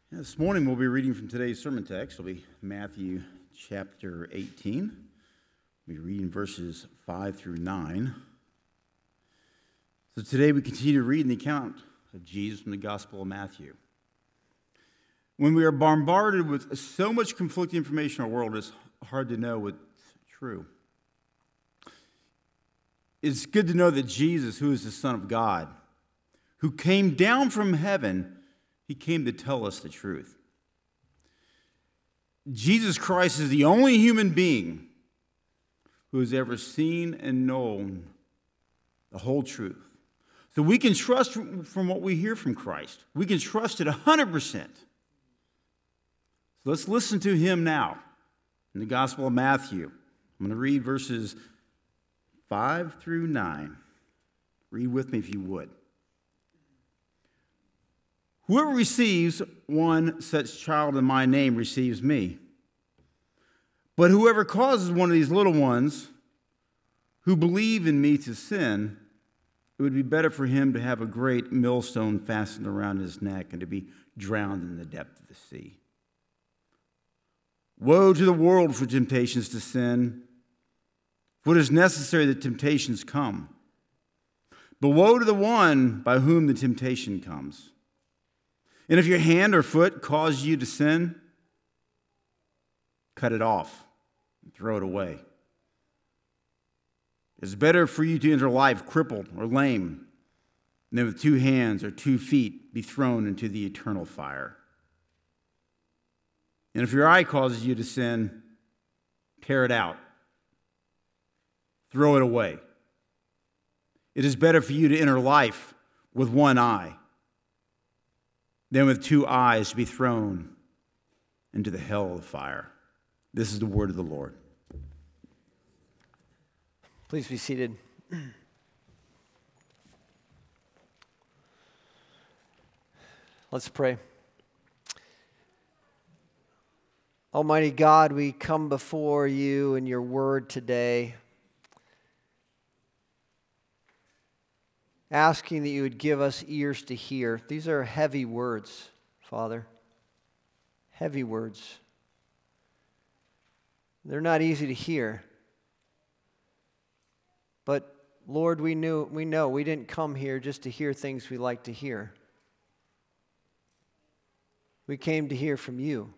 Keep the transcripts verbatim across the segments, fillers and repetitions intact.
This morning we'll be reading from today's sermon text. It'll be Matthew chapter eighteen. We'll be reading verses five through nine. So today we continue reading the account of Jesus from the Gospel of Matthew. When we are bombarded with so much conflicting information in our world, it's hard to know what's true. It's good to know that Jesus, who is the Son of God, who came down from heaven, he came to tell us the truth. Jesus Christ is the only human being who has ever seen and known the whole truth. So we can trust from what we hear from Christ. We can trust it one hundred percent. So let's listen to him now in the Gospel of Matthew. I'm going to read verses five through nine. Read with me if you would. Whoever receives one such child in my name receives me. But whoever causes one of these little ones who believe in me to sin, it would be better for him to have a great millstone fastened around his neck and to be drowned in the depth of the sea. Woe to the world for temptations to sin, for it is necessary that temptations come. But woe to the one by whom the temptation comes. And if your hand or foot causes you to sin, cut it off and throw it away. It's better for you to enter life crippled or lame than with two hands or two feet be thrown into the eternal fire. And if your eye causes you to sin, tear it out. Throw it away. It is better for you to enter life with one eye than with two eyes to be thrown into the hell of the fire. This is the word of the Lord. Please be seated. Let's pray. Almighty God, we come before you in your word today, asking that you would give us ears to hear. These are heavy words, Father. Heavy words. They're not easy to hear. But Lord, we knew we know we didn't come here just to hear things we like to hear. We came to hear from you.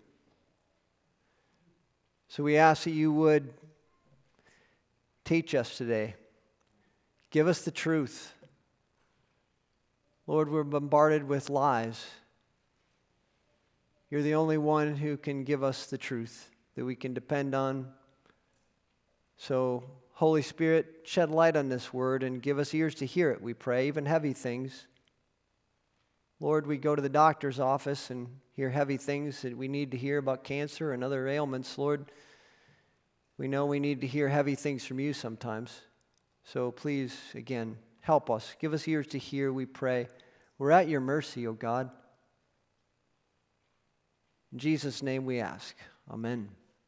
So we ask that you would teach us today. Give us the truth. Lord, we're bombarded with lies. You're the only one who can give us the truth that we can depend on. So, Holy Spirit, shed light on this word and give us ears to hear it, we pray, even heavy things. Lord, we go to the doctor's office and hear heavy things that we need to hear about cancer and other ailments. Lord, we know we need to hear heavy things from you sometimes. So please, again, help us. Give us ears to hear, we pray. We're at your mercy, O God. In Jesus' name we ask. Amen.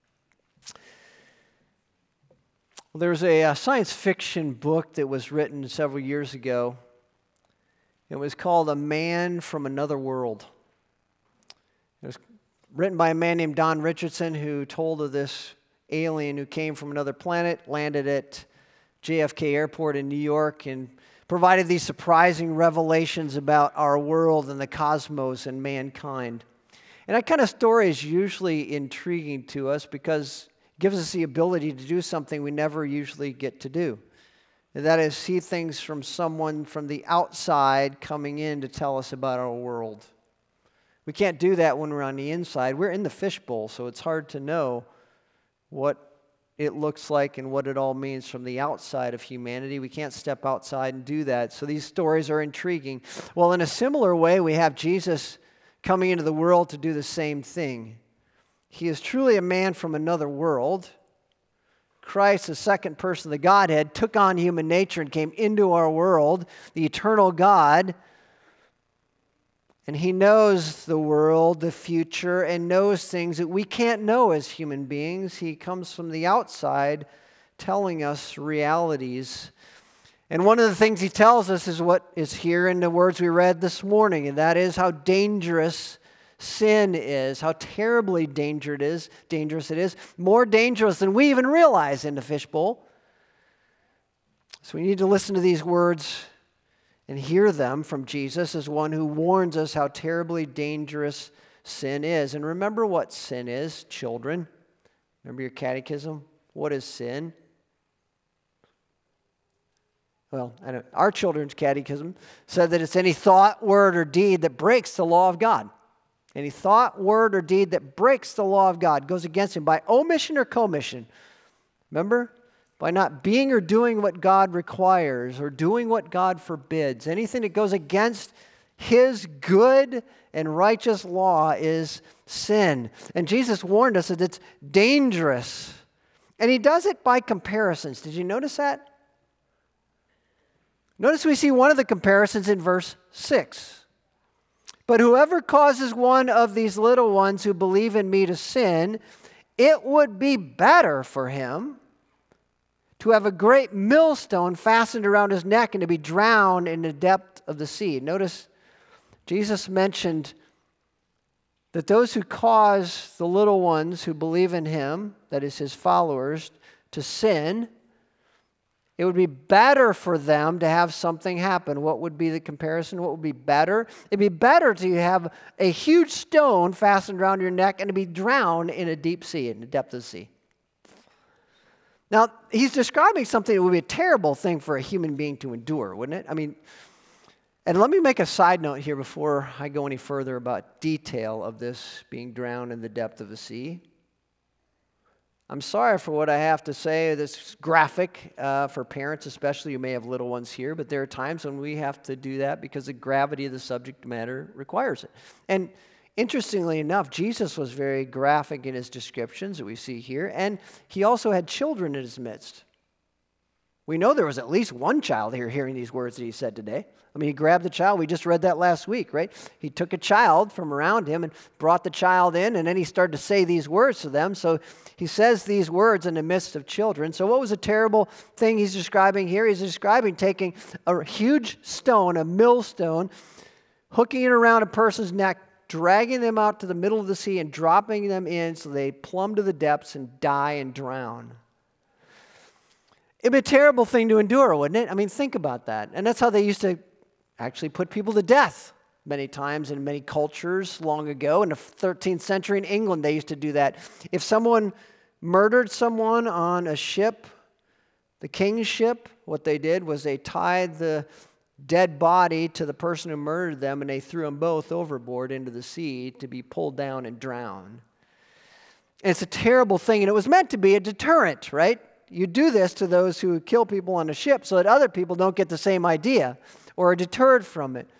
Well, there's a, a science fiction book that was written several years ago. It was called A Man from Another World. It was written by a man named Don Richardson, who told of this alien who came from another planet, landed at J F K Airport in New York, and provided these surprising revelations about our world and the cosmos and mankind. And that kind of story is usually intriguing to us because it gives us the ability to do something we never usually get to do. And that is see things from someone from the outside coming in to tell us about our world. We can't do that when we're on the inside. We're in the fishbowl, so it's hard to know what it looks like and what it all means from the outside of humanity. We can't step outside and do that. So these stories are intriguing. Well, in a similar way, we have Jesus coming into the world to do the same thing. He is truly a man from another world. Christ, the second person of the Godhead, took on human nature and came into our world, the eternal God. And he knows the world, the future, and knows things that we can't know as human beings. He comes from the outside telling us realities. And one of the things he tells us is what is here in the words we read this morning, and that is how dangerous sin is, how terribly dangerous it is, dangerous it is, more dangerous than we even realize in the fishbowl. So we need to listen to these words and hear them from Jesus as one who warns us how terribly dangerous sin is. And remember what sin is, children. Remember your catechism? What is sin? Well, I don't, our children's catechism said that it's any thought, word, or deed that breaks the law of God. Any thought, word, or deed that breaks the law of God, goes against him by omission or commission. Remember? By not being or doing what God requires or doing what God forbids. Anything that goes against his good and righteous law is sin. And Jesus warned us that it's dangerous. And he does it by comparisons. Did you notice that? Notice we see one of the comparisons in verse six. But whoever causes one of these little ones who believe in me to sin, it would be better for him to have a great millstone fastened around his neck and to be drowned in the depth of the sea. Notice Jesus mentioned that those who cause the little ones who believe in him, that is his followers, to sin, it would be better for them to have something happen. What would be the comparison? What would be better? It'd be better to have a huge stone fastened around your neck and to be drowned in a deep sea, in the depth of the sea. Now, he's describing something that would be a terrible thing for a human being to endure, wouldn't it? I mean, and let me make a side note here before I go any further about detail of this being drowned in the depth of the sea. I'm sorry for what I have to say. This is graphic uh, for parents, especially. You may have little ones here, but there are times when we have to do that because the gravity of the subject matter requires it. And interestingly enough, Jesus was very graphic in his descriptions that we see here, and he also had children in his midst. We know there was at least one child here hearing these words that he said today. I mean, he grabbed the child. We just read that last week, right? He took a child from around him and brought the child in, and then he started to say these words to them. So he says these words in the midst of children. So what was a terrible thing he's describing here? He's describing taking a huge stone, a millstone, hooking it around a person's neck, dragging them out to the middle of the sea and dropping them in so they plumb to the depths and die and drown. It'd be a terrible thing to endure, wouldn't it? I mean, think about that. And that's how they used to actually put people to death many times in many cultures long ago. In the thirteenth century in England, they used to do that. If someone murdered someone on a ship, the king's ship, what they did was they tied the dead body to the person who murdered them, and they threw them both overboard into the sea to be pulled down and drowned. And it's a terrible thing, and it was meant to be a deterrent, right? You do this to those who kill people on a ship so that other people don't get the same idea or are deterred from it.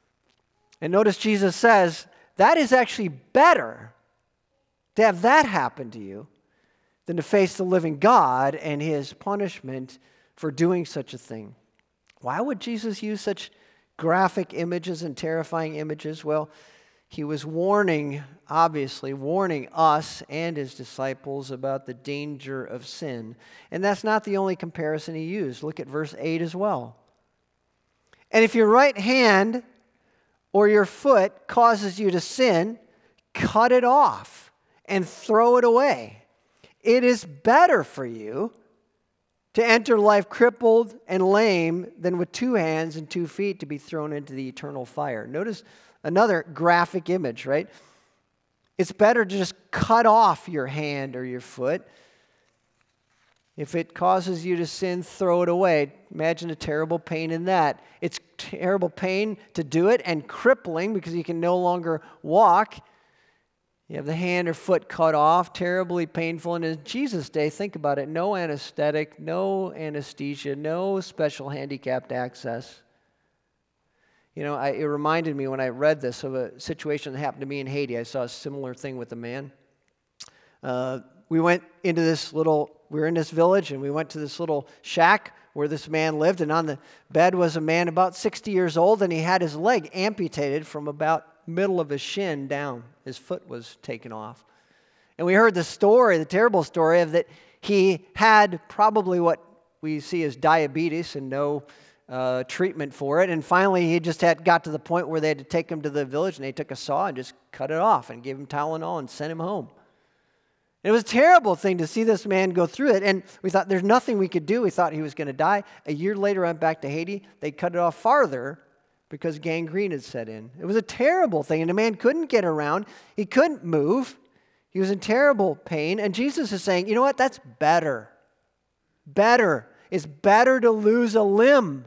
And notice Jesus says, that is actually better to have that happen to you than to face the living God and his punishment for doing such a thing. Why would Jesus use such graphic images and terrifying images? Well, he was warning, obviously, warning us and his disciples about the danger of sin. And that's not the only comparison he used. Look at verse eight as well. And if your right hand or your foot causes you to sin, cut it off and throw it away. It is better for you to enter life crippled and lame than with two hands and two feet to be thrown into the eternal fire. Notice another graphic image, right? It's better to just cut off your hand or your foot. If it causes you to sin, throw it away. Imagine the terrible pain in that. It's terrible pain to do it and crippling because you can no longer walk. You have the hand or foot cut off, terribly painful. And in Jesus' day, think about it, no anesthetic, no anesthesia, no special handicapped access. You know, I, it reminded me when I read this of a situation that happened to me in Haiti. I saw a similar thing with a man. Uh, we went into this little, we were in this village, and we went to this little shack where this man lived, and on the bed was a man about sixty years old, and he had his leg amputated from about middle of his shin down. His foot was taken off. And we heard the story, the terrible story of that he had probably what we see as diabetes and no uh, treatment for it. And finally, he just had got to the point where they had to take him to the village, and they took a saw and just cut it off and gave him Tylenol and sent him home. And it was a terrible thing to see this man go through it. And we thought there's nothing we could do. We thought he was going to die. A year later, I went back to Haiti. They cut it off farther because gangrene had set in. It was a terrible thing. And the man couldn't get around. He couldn't move. He was in terrible pain. And Jesus is saying, you know what? That's better. Better. It's better to lose a limb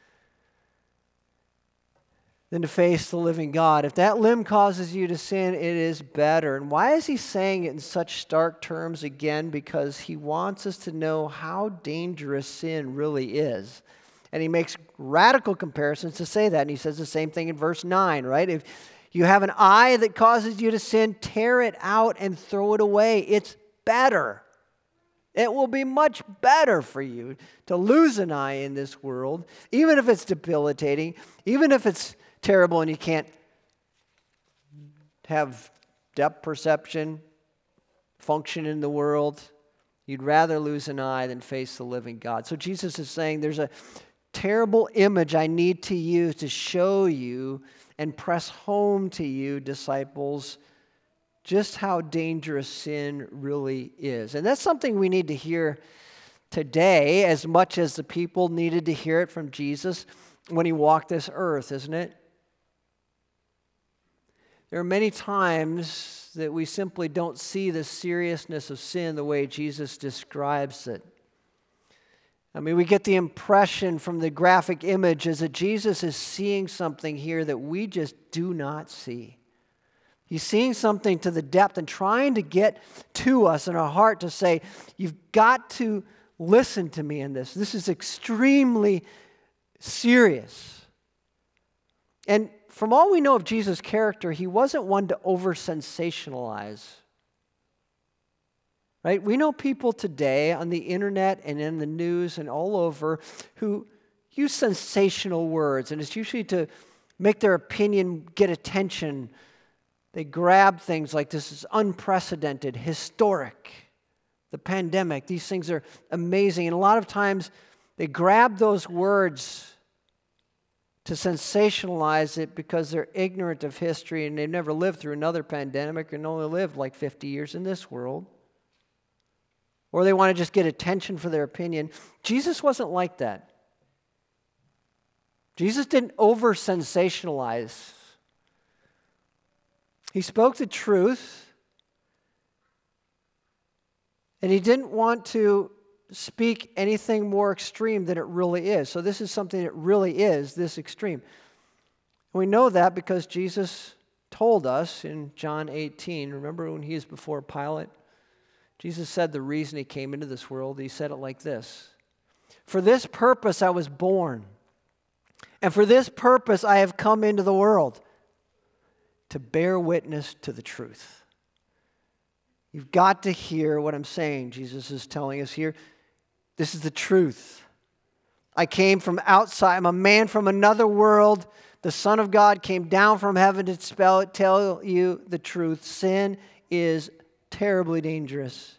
than to face the living God. If that limb causes you to sin, it is better. And why is he saying it in such stark terms again? Because he wants us to know how dangerous sin really is. And he makes radical comparisons to say that. And he says the same thing in verse nine, right? If you have an eye that causes you to sin, tear it out and throw it away. It's better. It will be much better for you to lose an eye in this world, even if it's debilitating, even if it's terrible and you can't have depth perception, function in the world. You'd rather lose an eye than face the living God. So Jesus is saying there's a terrible image I need to use to show you and press home to you, disciples, just how dangerous sin really is. And that's something we need to hear today as much as the people needed to hear it from Jesus when he walked this earth, isn't it? There are many times that we simply don't see the seriousness of sin the way Jesus describes it. I mean, we get the impression from the graphic images that Jesus is seeing something here that we just do not see. He's seeing something to the depth and trying to get to us in our heart to say, you've got to listen to me in this. This is extremely serious. And from all we know of Jesus' character, he wasn't one to over-sensationalize. Right? We know people today on the internet and in the news and all over who use sensational words, and it's usually to make their opinion get attention. They grab things like this is unprecedented, historic, the pandemic. These things are amazing, and a lot of times they grab those words to sensationalize it because they're ignorant of history and they've never lived through another pandemic and only lived like fifty years in this world. Or they want to just get attention for their opinion. Jesus wasn't like that. Jesus didn't over-sensationalize. He spoke the truth, and he didn't want to speak anything more extreme than it really is. So this is something that really is this extreme. And we know that because Jesus told us in John eighteen, remember when he was before Pilate? Jesus said the reason he came into this world, he said it like this: for this purpose I was born, and for this purpose I have come into the world, to bear witness to the truth. You've got to hear what I'm saying, Jesus is telling us here. This is the truth. I came from outside. I'm a man from another world. The Son of God came down from heaven to spell, tell you the truth. Sin is terribly dangerous.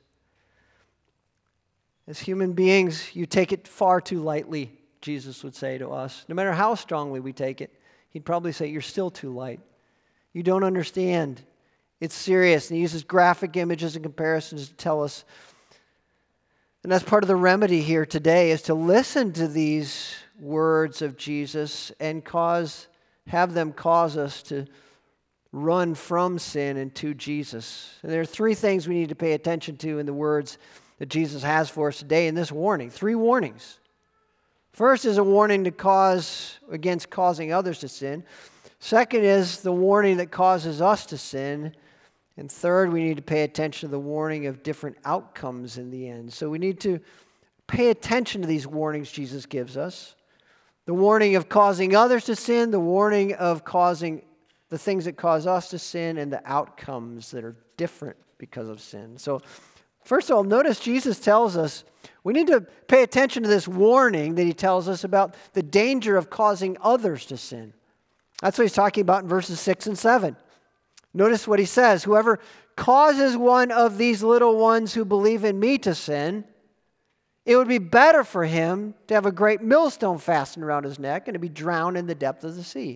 As human beings, you take it far too lightly, Jesus would say to us. No matter how strongly we take it, he'd probably say, you're still too light. You don't understand. It's serious. And he uses graphic images and comparisons to tell us. And that's part of the remedy here today, is to listen to these words of Jesus and cause, have them cause us to run from sin and to Jesus. And there are three things we need to pay attention to in the words that Jesus has for us today in this warning. Three warnings. First is a warning to cause against causing others to sin. Second is the warning that causes us to sin. And third, we need to pay attention to the warning of different outcomes in the end. So we need to pay attention to these warnings Jesus gives us. The warning of causing others to sin, the warning of causing the things that cause us to sin, and the outcomes that are different because of sin. So first of all, notice Jesus tells us we need to pay attention to this warning that he tells us about the danger of causing others to sin. That's what he's talking about in verses six and seven. Notice what he says: whoever causes one of these little ones who believe in me to sin, It would be better for him to have a great millstone fastened around his neck and to be drowned in the depth of the sea.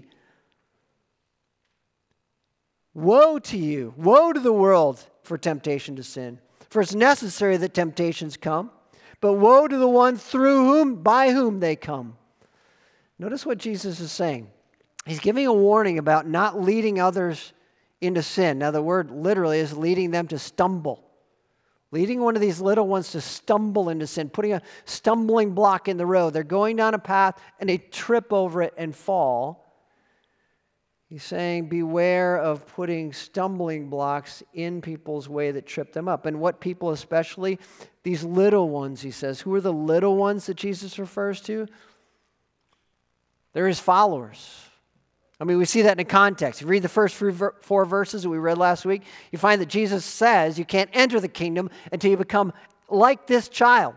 Woe to you, woe to the world for temptation to sin. For it's necessary that temptations come, but woe to the one through whom, by whom they come. Notice what Jesus is saying. He's giving a warning about not leading others into sin. Now the word literally is leading them to stumble. Leading one of these little ones to stumble into sin, putting a stumbling block in the road. They're going down a path and they trip over it and fall. He's saying, beware of putting stumbling blocks in people's way that trip them up. And what people especially? These little ones, he says. Who are the little ones that Jesus refers to? They're his followers. I mean, we see that in the context. If you read the first four verses that we read last week, you find that Jesus says you can't enter the kingdom until you become like this child.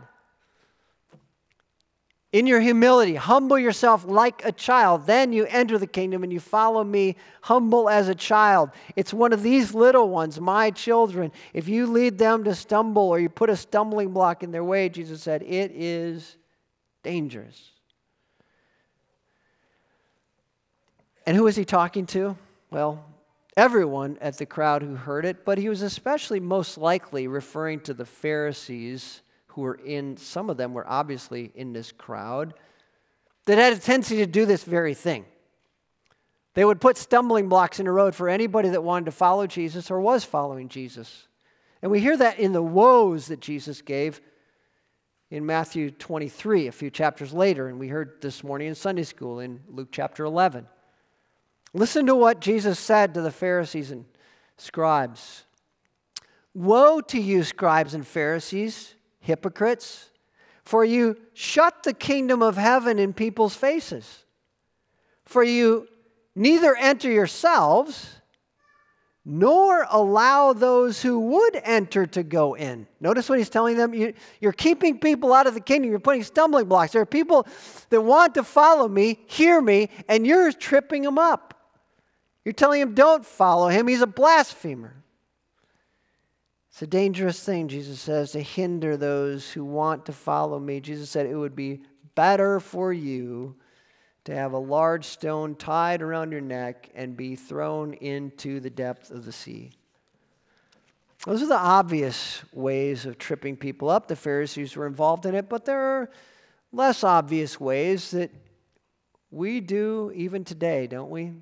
In your humility, humble yourself like a child. Then you enter the kingdom and you follow me humble as a child. It's one of these little ones, my children. If you lead them to stumble or you put a stumbling block in their way, Jesus said, it is dangerous. And who was he talking to? Well, everyone at the crowd who heard it, but he was especially most likely referring to the Pharisees who were in, some of them were obviously in this crowd, that had a tendency to do this very thing. They would put stumbling blocks in the road for anybody that wanted to follow Jesus or was following Jesus. And we hear that in the woes that Jesus gave in Matthew twenty-three, a few chapters later, and we heard this morning in Sunday school in Luke chapter eleven. Listen to what Jesus said to the Pharisees and scribes. Woe to you, scribes and Pharisees, hypocrites, for you shut the kingdom of heaven in people's faces. For you neither enter yourselves, nor allow those who would enter to go in. Notice what he's telling them. You, you're keeping people out of the kingdom. You're putting stumbling blocks. There are people that want to follow me, hear me, and you're tripping them up. You're telling him, don't follow him. He's a blasphemer. It's a dangerous thing, Jesus says, to hinder those who want to follow me. Jesus said it would be better for you to have a large stone tied around your neck and be thrown into the depth of the sea. Those are the obvious ways of tripping people up. The Pharisees were involved in it, but there are less obvious ways that we do even today, don't we?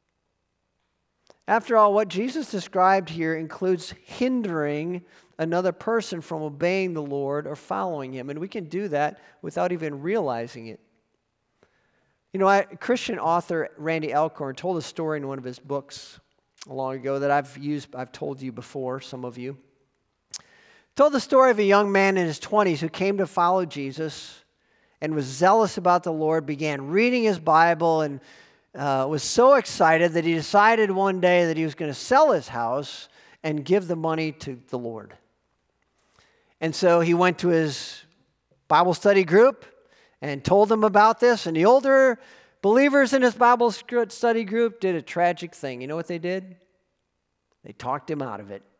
After all, what Jesus described here includes hindering another person from obeying the Lord or following him. And we can do that without even realizing it. You know, I, Christian author Randy Alcorn told a story in one of his books long ago that I've used, I've told you before, some of you. Told the story of a young man in his twenties who came to follow Jesus and was zealous about the Lord, began reading his Bible, and Uh, was so excited that he decided one day that he was going to sell his house and give the money to the Lord. And so he went to his Bible study group and told them about this. And the older believers in his Bible study group did a tragic thing. You know what they did? They talked him out of it.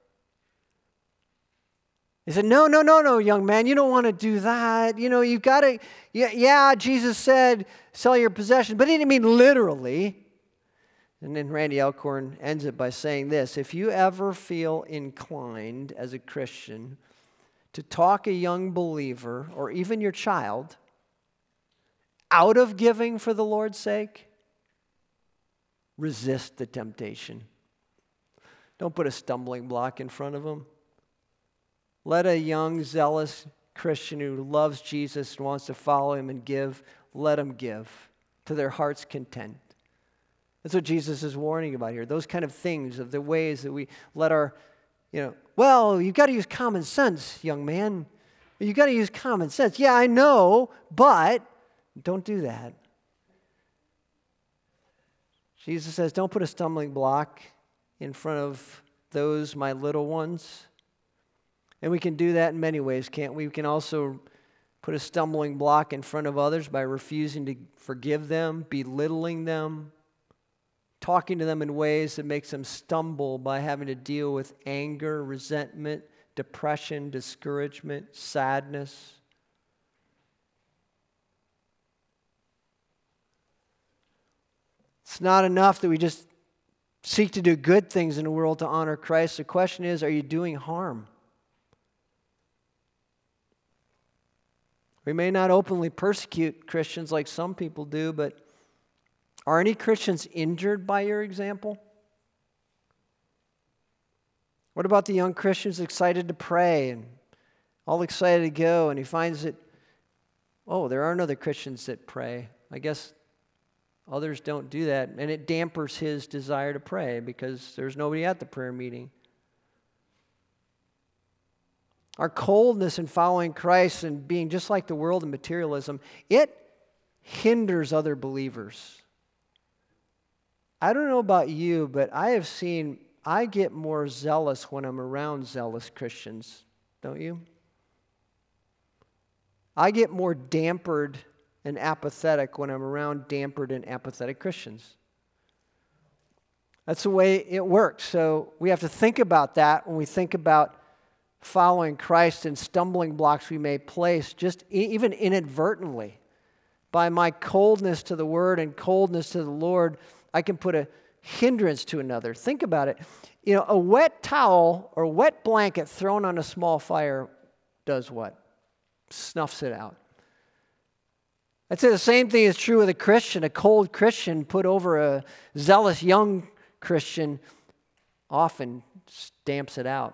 He said, no, no, no, no, young man, you don't want to do that. You know, you've got to, yeah, yeah, Jesus said, sell your possessions, but he didn't mean literally. And then Randy Alcorn ends it by saying this: if you ever feel inclined as a Christian to talk a young believer or even your child out of giving for the Lord's sake, resist the temptation. Don't put a stumbling block in front of them. Let a young, zealous Christian who loves Jesus and wants to follow him and give, let him give to their heart's content. That's what Jesus is warning about here. Those kind of things, of the ways that we let our, you know, well, you've got to use common sense, young man. You've got to use common sense. Yeah, I know, but don't do that. Jesus says, don't put a stumbling block in front of those, my little ones. And we can do that in many ways, can't we? We can also put a stumbling block in front of others by refusing to forgive them, belittling them, talking to them in ways that makes them stumble by having to deal with anger, resentment, depression, discouragement, sadness. It's not enough that we just seek to do good things in the world to honor Christ. The question is, are you doing harm? We may not openly persecute Christians like some people do, but are any Christians injured by your example? What about the young Christians excited to pray and all excited to go, and he finds that, oh, there aren't other Christians that pray. I guess others don't do that, and it dampers his desire to pray because there's nobody at the prayer meeting. Our coldness in following Christ and being just like the world and materialism, it hinders other believers. I don't know about you, but I have seen, I get more zealous when I'm around zealous Christians, don't you? I get more dampered and apathetic when I'm around dampered and apathetic Christians. That's the way it works. So we have to think about that when we think about following Christ and stumbling blocks we may place, just even inadvertently. By my coldness to the Word and coldness to the Lord, I can put a hindrance to another. Think about it. You know, a wet towel or wet blanket thrown on a small fire does what? Snuffs it out. I'd say the same thing is true with a Christian. A cold Christian put over a zealous young Christian often stamps it out.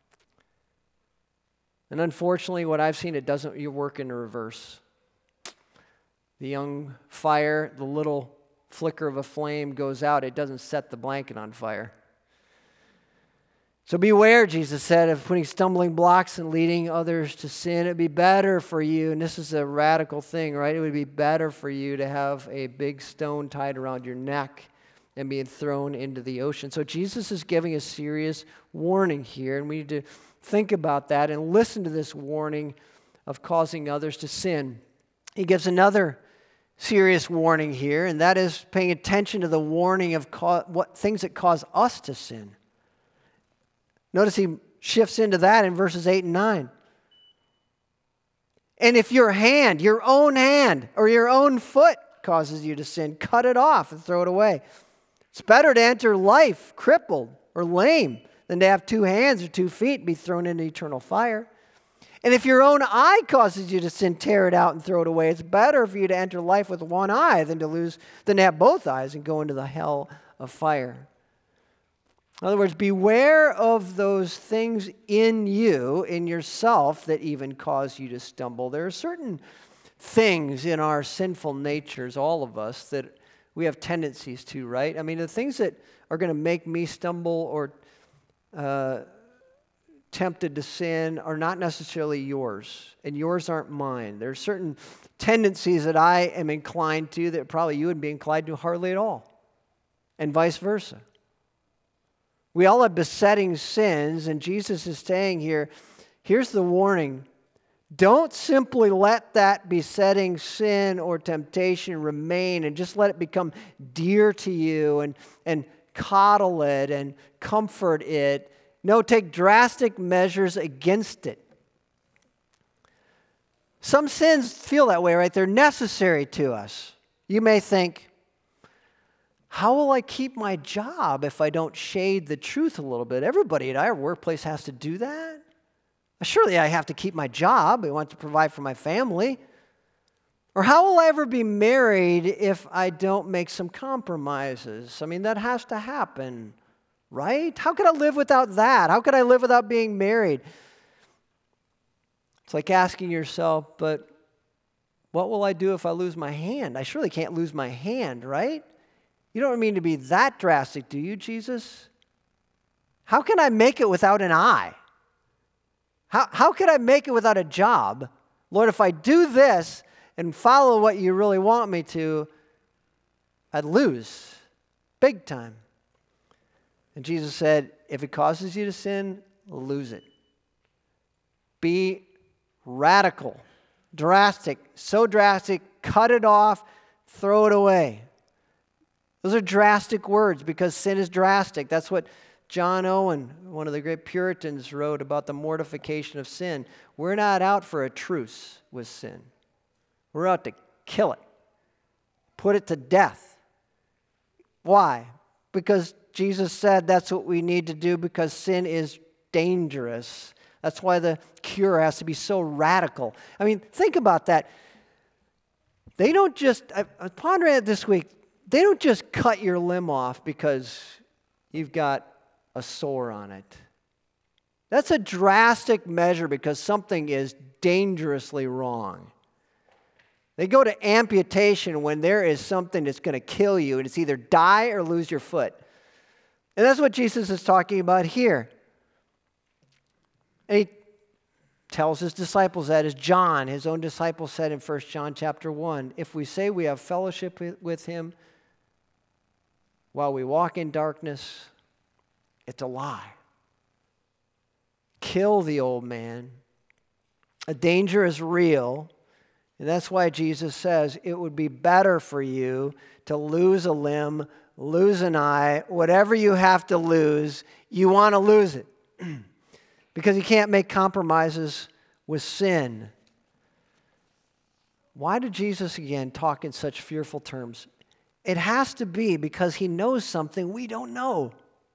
And unfortunately, what I've seen, it doesn't work in the reverse. The young fire, the little flicker of a flame goes out. It doesn't set the blanket on fire. So beware, Jesus said, of putting stumbling blocks and leading others to sin. It would be better for you, and this is a radical thing, right? It would be better for you to have a big stone tied around your neck and being thrown into the ocean. So Jesus is giving a serious warning here, and we need to think about that and listen to this warning of causing others to sin. He gives another serious warning here, and that is paying attention to the warning of co- what things that cause us to sin. Notice he shifts into that in verses eight and nine. And if your hand, your own hand, or your own foot causes you to sin, cut it off and throw it away. It's better to enter life crippled or lame than to have two hands or two feet and be thrown into eternal fire. And if your own eye causes you to sin, tear it out and throw it away. It's better for you to enter life with one eye than to lose, than to have both eyes and go into the hell of fire. In other words, beware of those things in you, in yourself, that even cause you to stumble. There are certain things in our sinful natures, all of us, that we have tendencies to, right? I mean, the things that are going to make me stumble or uh, tempted to sin are not necessarily yours, and yours aren't mine. There are certain tendencies that I am inclined to that probably you would be inclined to hardly at all, and vice versa. We all have besetting sins, and Jesus is saying here, here's the warning. Don't simply let that besetting sin or temptation remain and just let it become dear to you and, and coddle it and comfort it. No, take drastic measures against it. Some sins feel that way, right? They're necessary to us. You may think, how will I keep my job if I don't shade the truth a little bit? Everybody at our workplace has to do that. Surely I have to keep my job. I want to provide for my family. Or how will I ever be married if I don't make some compromises? I mean, that has to happen, right? How could I live without that? How could I live without being married? It's like asking yourself, but what will I do if I lose my hand? I surely can't lose my hand, right? You don't mean to be that drastic, do you, Jesus? How can I make it without an eye? How, how could I make it without a job? Lord, if I do this and follow what you really want me to, I'd lose big time. And Jesus said, if it causes you to sin, lose it. Be radical, drastic, so drastic, cut it off, throw it away. Those are drastic words because sin is drastic. That's what John Owen, one of the great Puritans, wrote about the mortification of sin. We're not out for a truce with sin. We're out to kill it, put it to death, Why? Because Jesus said that's what we need to do because sin is dangerous. That's why the cure has to be so radical. I mean, think about that. They don't just, I was pondering it this week, they don't just cut your limb off because you've got a sore on it. That's a drastic measure because something is dangerously wrong. They go to amputation when there is something that's going to kill you, and it's either die or lose your foot. And that's what Jesus is talking about here. And he tells his disciples that, as John, his own disciple, said in First John chapter one, if we say we have fellowship with him while we walk in darkness, it's a lie. Kill the old man. A danger is real. And that's why Jesus says it would be better for you to lose a limb, lose an eye, whatever you have to lose, you want to lose it. Because you can't make compromises with sin. Why did Jesus, again, talk in such fearful terms? It has to be because he knows something we don't know.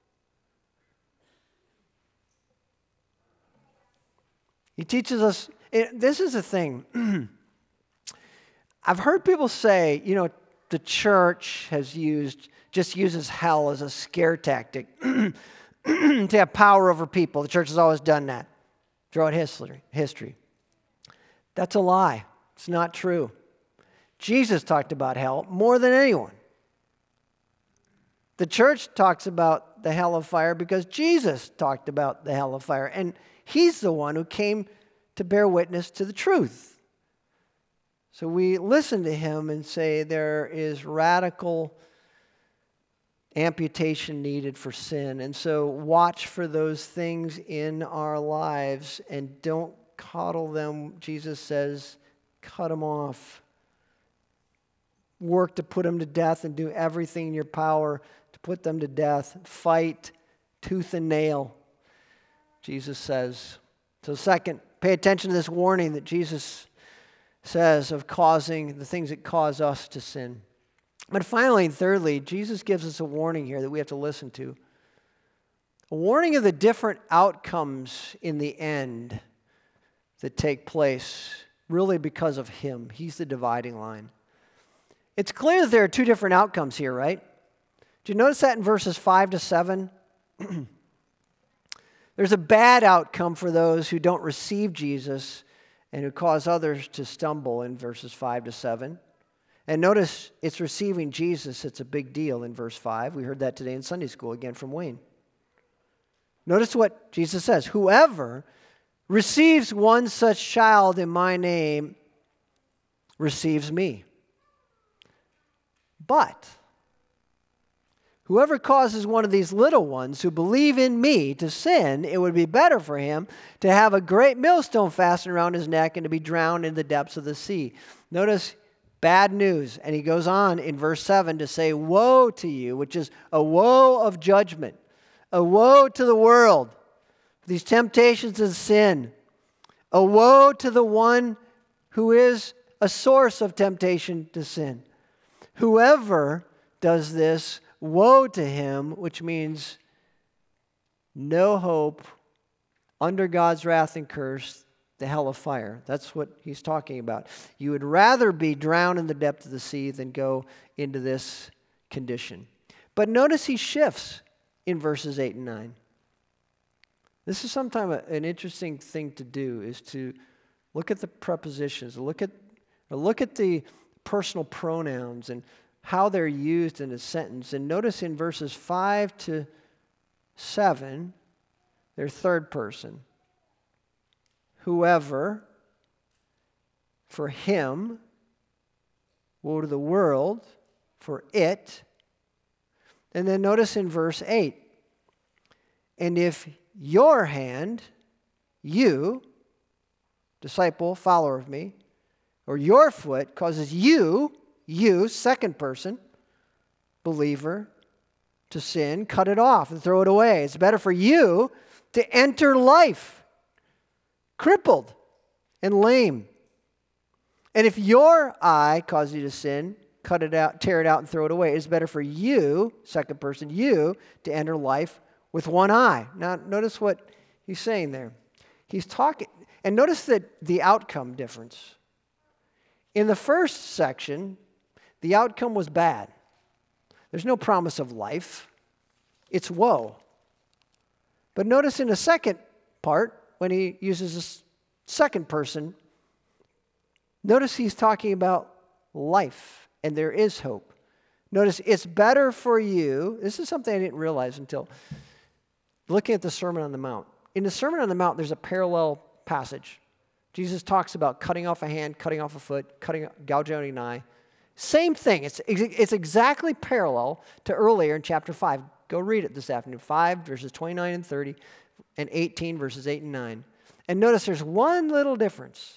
He teaches us, it, this is the thing. I've heard people say, you know, the church has used, just uses hell as a scare tactic to have power over people. The church has always done that throughout history. history. That's a lie. It's not true. Jesus talked about hell more than anyone. The church talks about the hell of fire because Jesus talked about the hell of fire. And he's the one who came to bear witness to the truth. So we listen to him and say there is radical amputation needed for sin. And so watch for those things in our lives and don't coddle them. Jesus says, cut them off. Work to put them to death and do everything in your power to put them to death. Fight tooth and nail, Jesus says. So second, pay attention to this warning that Jesus says of causing the things that cause us to sin. But finally and thirdly, Jesus gives us a warning here that we have to listen to. A warning of the different outcomes in the end that take place really because of him. He's the dividing line. It's clear that there are two different outcomes here, right? Do you notice that in verses five to seven? There's a bad outcome for those who don't receive Jesus and who cause others to stumble in verses five to seven. And notice it's receiving Jesus. It's a big deal in verse five. We heard that today in Sunday school, again from Wayne. Notice what Jesus says. Whoever receives one such child in my name receives me. But whoever causes one of these little ones who believe in me to sin, it would be better for him to have a great millstone fastened around his neck and to be drowned in the depths of the sea. Notice bad news. And he goes on in verse seven to say, woe to you, which is a woe of judgment. A woe to the world. These temptations of sin. A woe to the one who is a source of temptation to sin. Whoever does this, woe to him, which means no hope, under God's wrath and curse, the hell of fire. That's what he's talking about. You would rather be drowned in the depth of the sea than go into this condition. But notice he shifts in verses eight and nine. This is sometimes an interesting thing to do, is to look at the prepositions, look at, or look at the personal pronouns and how they're used in a sentence. And notice in verses five to seven, they're third person. Whoever, for him, woe to the world, for it. And then notice in verse eight, and if your hand, you, disciple, follower of me, or your foot causes you, you, second person, believer, to sin, cut it off and throw it away. It's better for you to enter life crippled and lame. And if your eye causes you to sin, cut it out, tear it out, and throw it away. It's better for you, second person, you, to enter life with one eye. Now, notice what he's saying there. He's talking, and notice that the outcome difference. In the first section, the outcome was bad. There's no promise of life. It's woe. But notice in the second part, when he uses a second person, notice he's talking about life, and there is hope. Notice it's better for you. This is something I didn't realize until looking at the Sermon on the Mount. In the Sermon on the Mount, there's a parallel passage. Jesus talks about cutting off a hand, cutting off a foot, cutting, gouging out an eye. Same thing. It's, it's exactly parallel to earlier in chapter five. Go read it this afternoon. five, verses twenty-nine and thirty, and eighteen, verses eight and nine. And notice there's one little difference.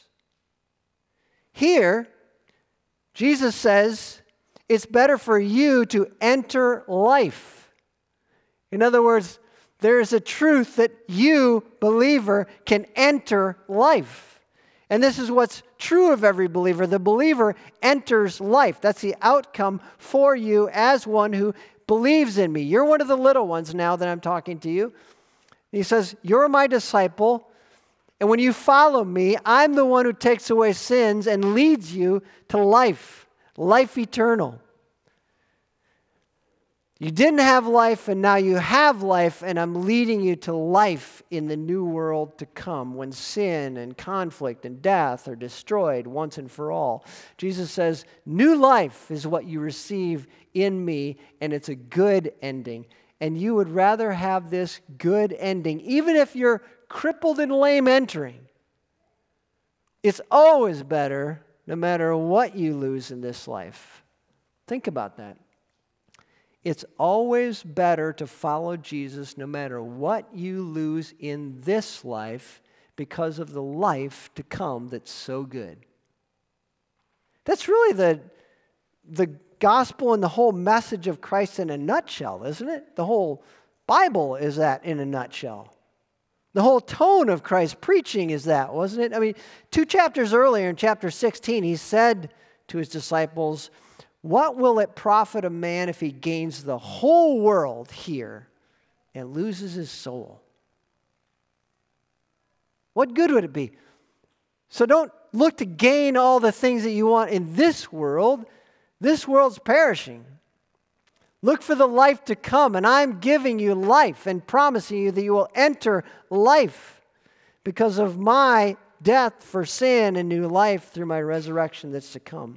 Here, Jesus says, it's better for you to enter life. In other words, there is a truth that you, believer, can enter life. And this is what's true of every believer. The believer enters life. That's the outcome for you as one who believes in me. You're one of the little ones now that I'm talking to you. He says, you're my disciple. And when you follow me, I'm the one who takes away sins and leads you to life, life eternal. You didn't have life, and now you have life, and I'm leading you to life in the new world to come when sin and conflict and death are destroyed once and for all. Jesus says, new life is what you receive in me, and it's a good ending. And you would rather have this good ending, even if you're crippled and lame entering. It's always better, no matter what you lose in this life. Think about that. It's always better to follow Jesus no matter what you lose in this life because of the life to come that's so good. That's really the, the gospel and the whole message of Christ in a nutshell, isn't it? The whole Bible is that in a nutshell. The whole tone of Christ's preaching is that, wasn't it? I mean, two chapters earlier in chapter sixteen, he said to his disciples, what will it profit a man if he gains the whole world here and loses his soul? What good would it be? So don't look to gain all the things that you want in this world. This world's perishing. Look for the life to come, and I'm giving you life and promising you that you will enter life because of my death for sin and new life through my resurrection that's to come.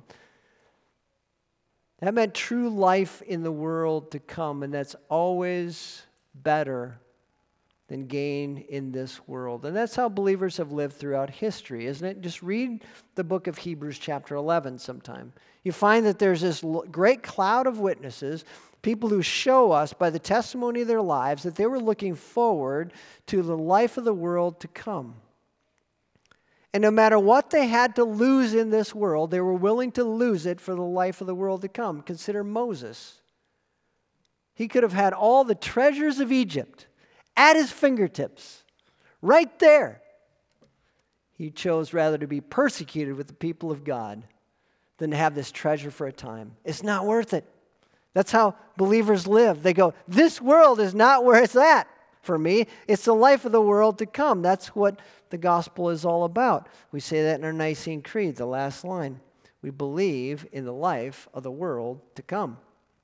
That meant true life in the world to come, and that's always better than gain in this world. And that's how believers have lived throughout history, isn't it? Just read the book of Hebrews chapter eleven sometime. You find that there's this great cloud of witnesses, people who show us by the testimony of their lives that they were looking forward to the life of the world to come. And no matter what they had to lose in this world, they were willing to lose it for the life of the world to come. Consider Moses. He could have had all the treasures of Egypt at his fingertips, right there. He chose rather to be persecuted with the people of God than to have this treasure for a time. It's not worth it. That's how believers live. They go, this world is not where it's at for me. It's the life of the world to come. That's what the gospel is all about. We say that in our Nicene Creed, the last line. We believe in the life of the world to come.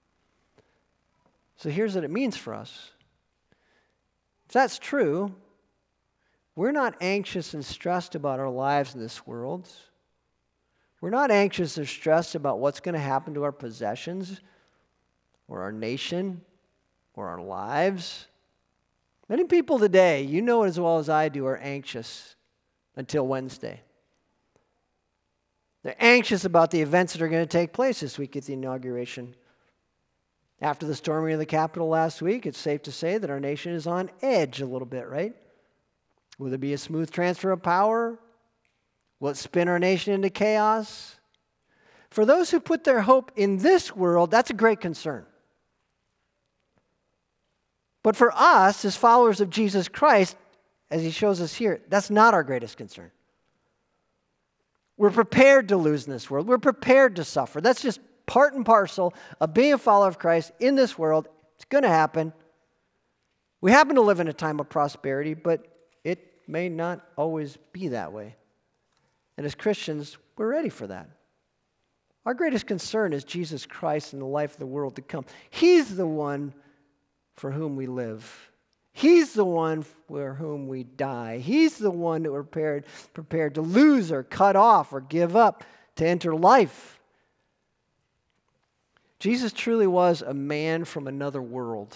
So here's what it means for us. If that's true, we're not anxious and stressed about our lives in this world. We're not anxious or stressed about what's going to happen to our possessions or our nation or our lives. Many people today, you know it as well as I do, are anxious until Wednesday. They're anxious about the events that are going to take place this week at the inauguration. After the storming of the Capitol last week, it's safe to say that our nation is on edge a little bit, right? Will there be a smooth transfer of power? Will it spin our nation into chaos? For those who put their hope in this world, that's a great concern. But for us, as followers of Jesus Christ, as he shows us here, that's not our greatest concern. We're prepared to lose in this world. We're prepared to suffer. That's just part and parcel of being a follower of Christ in this world. It's going to happen. We happen to live in a time of prosperity, but it may not always be that way. And as Christians, we're ready for that. Our greatest concern is Jesus Christ and the life of the world to come. He's the one for whom we live. He's the one for whom we die. He's the one that we're prepared, prepared to lose or cut off or give up to enter life. Jesus truly was a man from another world.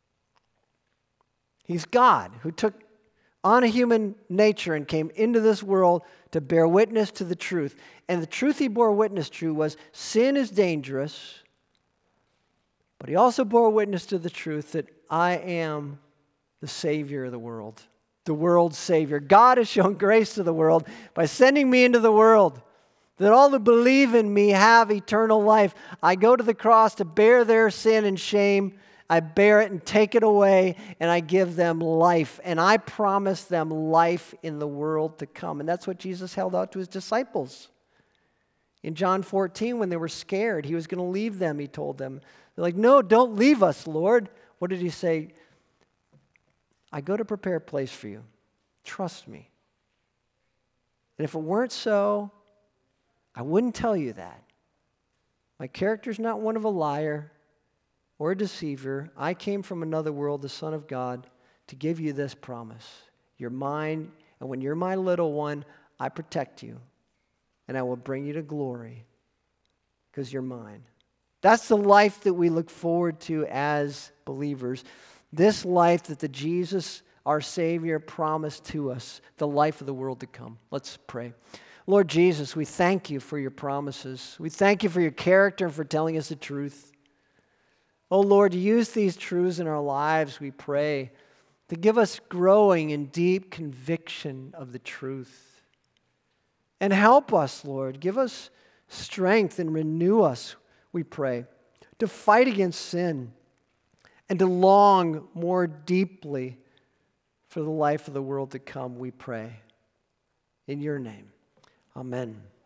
He's God who took on a human nature and came into this world to bear witness to the truth. And the truth he bore witness to was sin is dangerous, but he also bore witness to the truth that I am the Savior of the world, the world's Savior. God has shown grace to the world by sending me into the world, that all who believe in me have eternal life. I go to the cross to bear their sin and shame. I bear it and take it away, and I give them life. And I promise them life in the world to come. And that's what Jesus held out to his disciples. In John fourteen, when they were scared, he was going to leave them, he told them. They're like, no, don't leave us, Lord. What did he say? I go to prepare a place for you. Trust me. And if it weren't so, I wouldn't tell you that. My character's not one of a liar or a deceiver. I came from another world, the Son of God, to give you this promise. You're mine, and when you're my little one, I protect you, and I will bring you to glory because you're mine. That's the life that we look forward to as believers. This life that the Jesus, our Savior, promised to us, the life of the world to come. Let's pray. Lord Jesus, we thank you for your promises. We thank you for your character and for telling us the truth. Oh Lord, use these truths in our lives, we pray, to give us growing and deep conviction of the truth. And help us, Lord, give us strength and renew us, we pray, to fight against sin and to long more deeply for the life of the world to come, we pray. In your name, amen.